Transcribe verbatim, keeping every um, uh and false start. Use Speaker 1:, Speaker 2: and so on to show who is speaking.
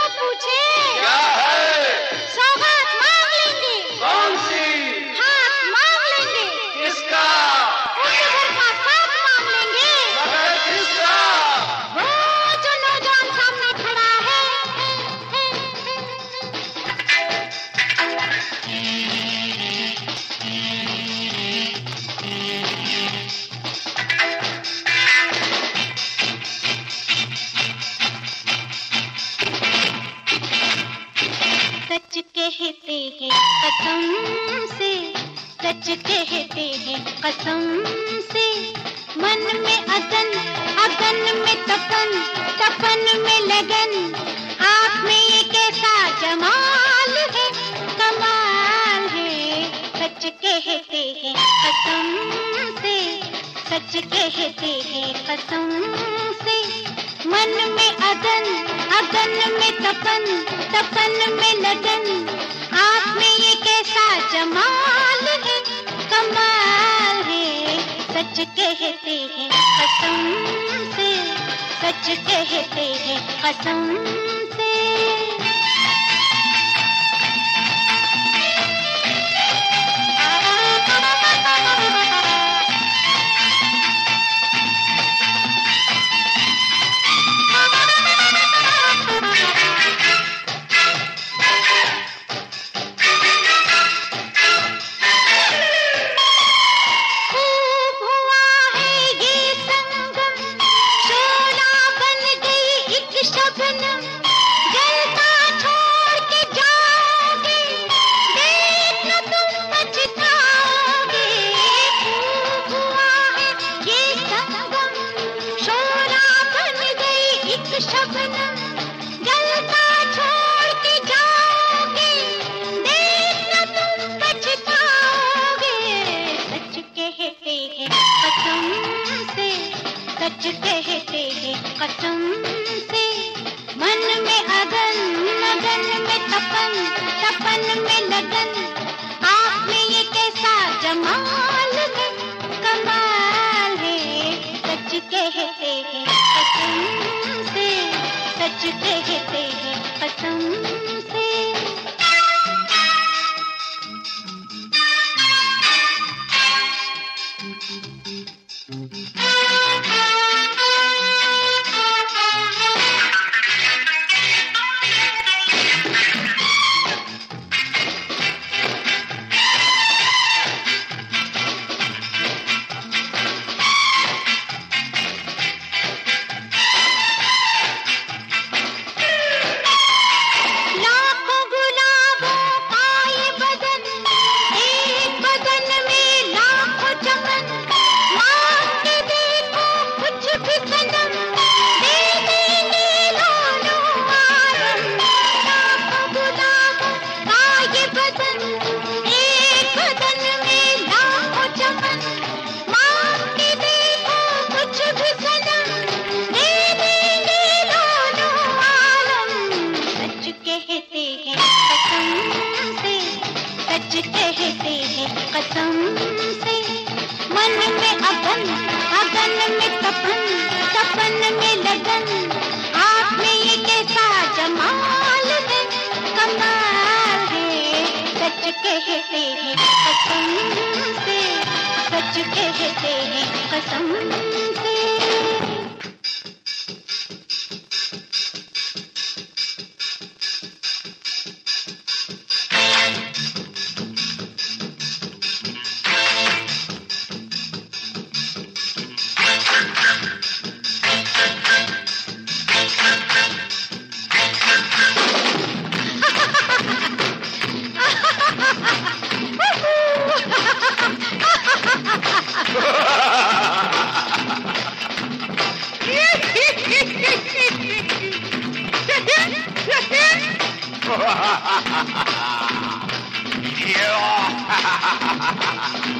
Speaker 1: पूछे?
Speaker 2: क्या है?
Speaker 1: सौगात मांग लेंगे।
Speaker 2: कौन सी?
Speaker 1: हाथ मांग लेंगे।
Speaker 2: किसका?
Speaker 1: उनके घर का साथ मांग लेंगे।
Speaker 2: मगर किसका?
Speaker 1: वो जो नौजवान सामने खड़ा है। सच कहते हैं कसम से, सच कहते हैं कसम से, मन में अगन, अगन में तपन, तपन में लगन, आप में ये कैसा जमाल है, कमाल है। सच कहते हैं कसम से, सच कहते हैं कसम से, मन में अगन, अगन में तपन, तपन में लगन, आप में ये कैसा जमाल है, कमाल है। सच कहते हैं कसम से, सच कहते हैं कसम से। सच कहते हैं कसम से, मन में अगन, अगन में तपन, तपन में लगन, आप में ये कैसा जमाल है, कमाल है। सच कहते हैं कसम से, सच कहते हैं कसम से। कहते हैं कसम से, मन में अगन, अगन में तपन, तपन में लगन, आप में ये कैसा जमाल है, कमाल है। सच कहते हैं कसम से, सच कहते हैं कसम से।
Speaker 2: Yeah.